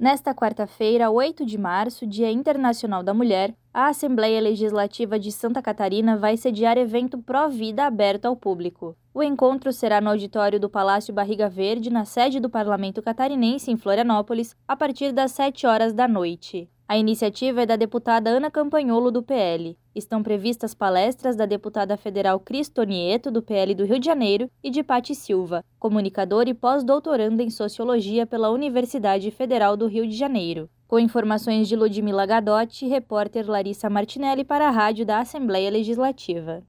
Nesta quarta-feira, 8 de março, Dia Internacional da Mulher, a Assembleia Legislativa de Santa Catarina vai sediar evento Pró-Vida aberto ao público. O encontro será no auditório do Palácio Barriga Verde, na sede do Parlamento Catarinense, em Florianópolis, a partir das 7 horas da noite. A iniciativa é da deputada Ana Campagnolo, do PL. Estão previstas palestras da deputada federal Cris Tonieto, do PL do Rio de Janeiro, e de Pati Silva, comunicadora e pós-doutoranda em Sociologia pela Universidade Federal do Rio de Janeiro. Com informações de Ludmila Gadotti, repórter Larissa Martinelli para a Rádio da Assembleia Legislativa.